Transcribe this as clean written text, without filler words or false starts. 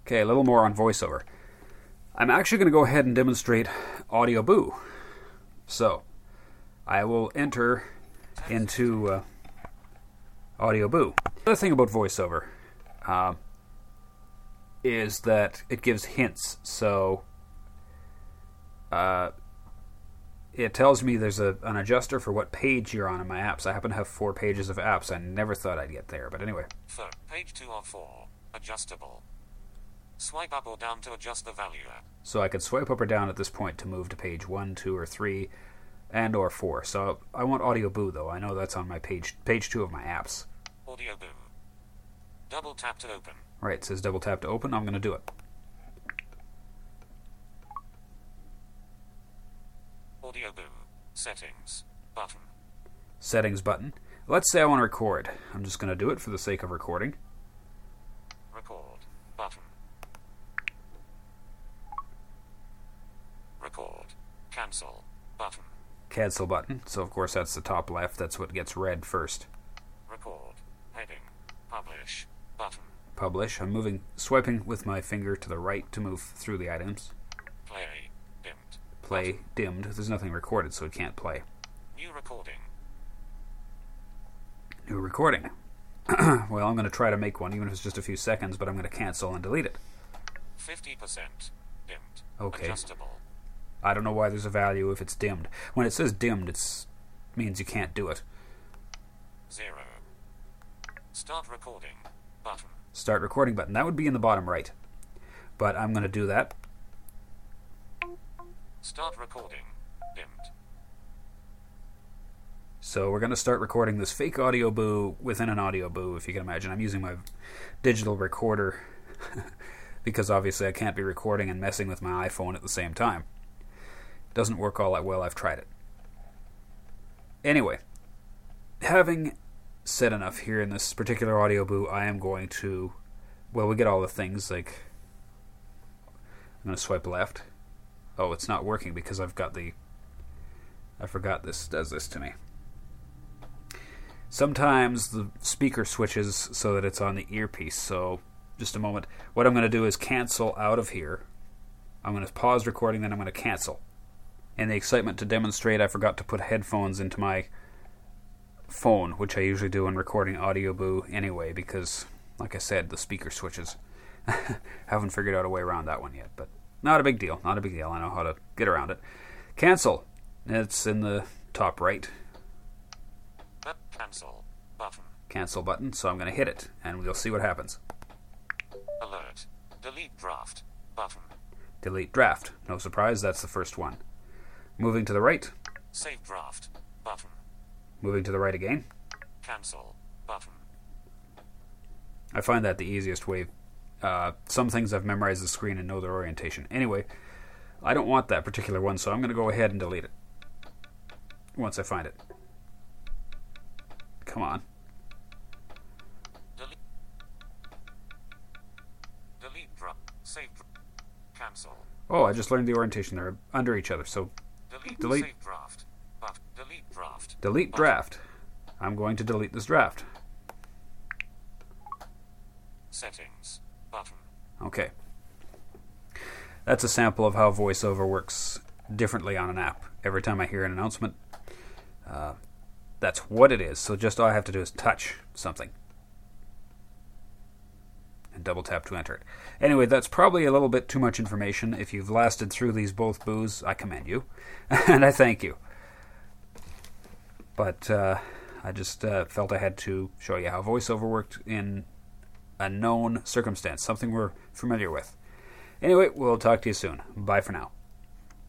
Okay, a little more on VoiceOver. I'm actually going to go ahead and demonstrate Audioboo. So, I will enter into Audioboo. The other thing about VoiceOver is that it gives hints. So, it tells me there's an adjuster for what page you're on in my apps. I happen to have 4 pages of apps. I never thought I'd get there, but anyway. Page 2 of 4. Adjustable. Swipe up or down to adjust the value. So I could swipe up or down at this point to move to page 1, 2, or 3, and or 4. So I want Audioboo, though. I know that's on my page 2 of my apps. Audioboo. Double tap to open. Right, it says double tap to open. I'm going to do it. Audioboo. Settings. Button. Settings button. Let's say I want to record. I'm just going to do it for the sake of recording. Record. Button. Record. Cancel. Button. Cancel button. So of course that's the top left. That's what gets read first. Record. Heading. Publish. Button. Publish. I'm swiping with my finger to the right to move through the items. Play. Dimmed. Play. Button. Dimmed. There's nothing recorded, so it can't play. New recording. New recording. Well, I'm going to try to make one, even if it's just a few seconds, but I'm going to cancel and delete it. 50%. Dimmed. Okay. Adjustable. I don't know why there's a value if it's dimmed. When it says dimmed, it means you can't do it. 0. Start recording. Button. Start recording button. That would be in the bottom right. But I'm going to do that. Start recording. Dimmed. So we're going to start recording this fake Audioboo within an Audioboo, if you can imagine. I'm using my digital recorder because obviously I can't be recording and messing with my iPhone at the same time. It doesn't work all that well. I've tried it. Anyway, having said enough here in this particular Audioboo, I am going to, well, we get all the things, like, I'm going to swipe left. Oh, it's not working because I forgot this does this to me. Sometimes the speaker switches so that it's on the earpiece, so just a moment. What I'm going to do is cancel out of here. I'm going to pause recording, then I'm going to cancel. In the excitement to demonstrate, I forgot to put headphones into my phone, which I usually do when recording Audioboo anyway, because, like I said, the speaker switches. Haven't figured out a way around that one yet, but not a big deal. Not a big deal. I know how to get around it. Cancel. It's in the top right. Cancel button. Cancel button, so I'm going to hit it, and we'll see what happens. Alert. Delete draft button. Delete draft. No surprise, that's the first one. Moving to the right. Save draft button. Moving to the right again. Cancel button. I find that the easiest way. Some things I've memorized the screen and know their orientation. Anyway, I don't want that particular one, so I'm going to go ahead and delete it once I find it. Come on. Delete draft. Save. Cancel. Oh, I just learned the orientation. They're under each other, so delete. Save draft. Delete draft. Delete draft. I'm going to delete this draft. Settings button. Okay. That's a sample of how VoiceOver works differently on an app. Every time I hear an announcement, that's what it is. So just all I have to do is touch something and double tap to enter it. Anyway, that's probably a little bit too much information. If you've lasted through these both boos, I commend you, and I thank you. But I just felt I had to show you how VoiceOver worked in a known circumstance, something we're familiar with. Anyway, we'll talk to you soon. Bye for now.